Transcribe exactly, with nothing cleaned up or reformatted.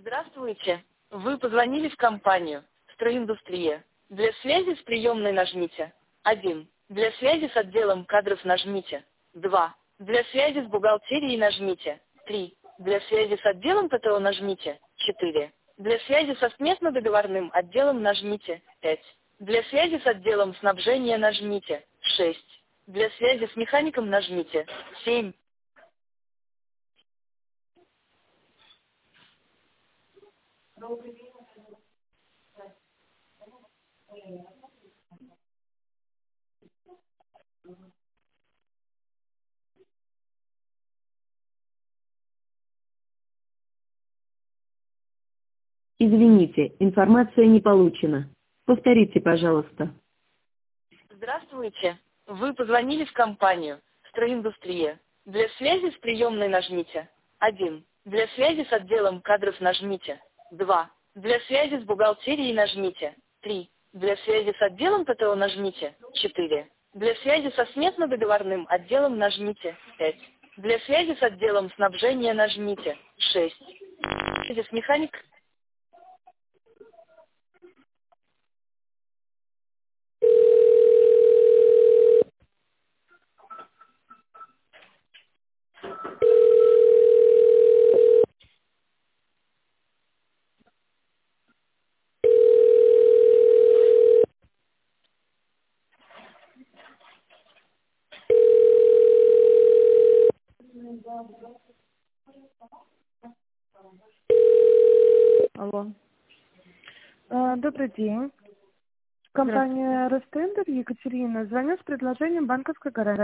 Здравствуйте. Вы позвонили в компанию «Стройиндустрия». Для связи с приемной нажмите один. Для связи с отделом кадров нажмите два. Для связи с бухгалтерией нажмите три. Для связи с отделом ПТО нажмите четыре. Для связи со сместно-договорным отделом нажмите пять. Для связи с отделом снабжения нажмите шесть. Для связи с механиком нажмите семь. Извините, информация не получена. Повторите, пожалуйста. Здравствуйте. Вы позвонили в компанию «Стройиндустрия». Для связи с приемной нажмите один. Для связи с отделом кадров нажмите два. Для связи с бухгалтерией нажмите три. Для связи с отделом ПТО нажмите четыре. Для связи со сместно-договорным отделом нажмите пять. Для связи с отделом снабжения нажмите шесть. Для связи с механик... Алло. А, Добрый день. Компания Ростендер, Екатерина. Звоню с предложением банковской гарантии.